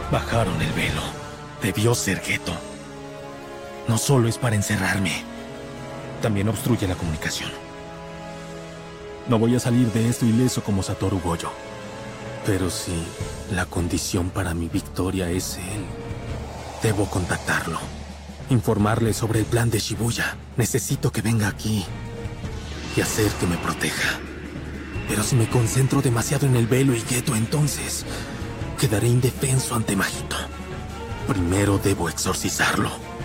Bajaron el velo. Debió ser Geto. No solo es para encerrarme, también obstruye la comunicación. No voy a salir de esto ileso como Satoru Gojo. Pero si la condición para mi victoria es él, debo contactarlo. Informarle sobre el plan de Shibuya. Necesito que venga aquí y hacer que me proteja. Pero si me concentro demasiado en el velo y Geto, entonces quedaré indefenso ante Mahito. Primero debo exorcizarlo.